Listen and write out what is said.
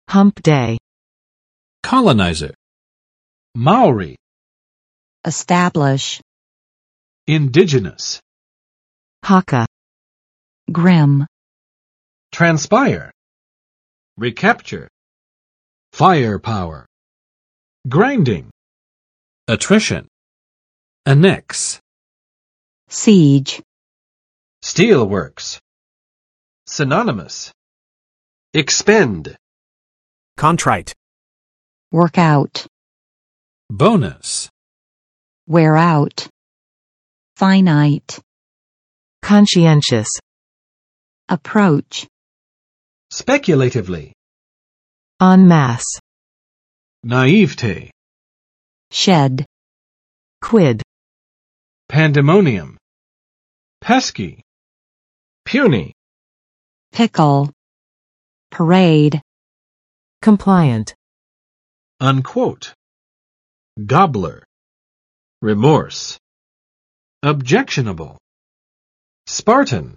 Hump day. Colonizer. Maori. Establish. Indigenous. Haka. Grim. Transpire. Recapture. Firepower. Grinding. Attrition. Annex. Siege. Steelworks. Synonymous. Expend. Contrite. Work out. Bonus. Wear out. Finite. Conscientious. Approach. Speculatively. En masse. Naivete. Shed. Quid. Pandemonium. Pesky. Puny. Pickle. Parade. Compliant. Unquote. Gobbler. Remorse. Objectionable. Spartan.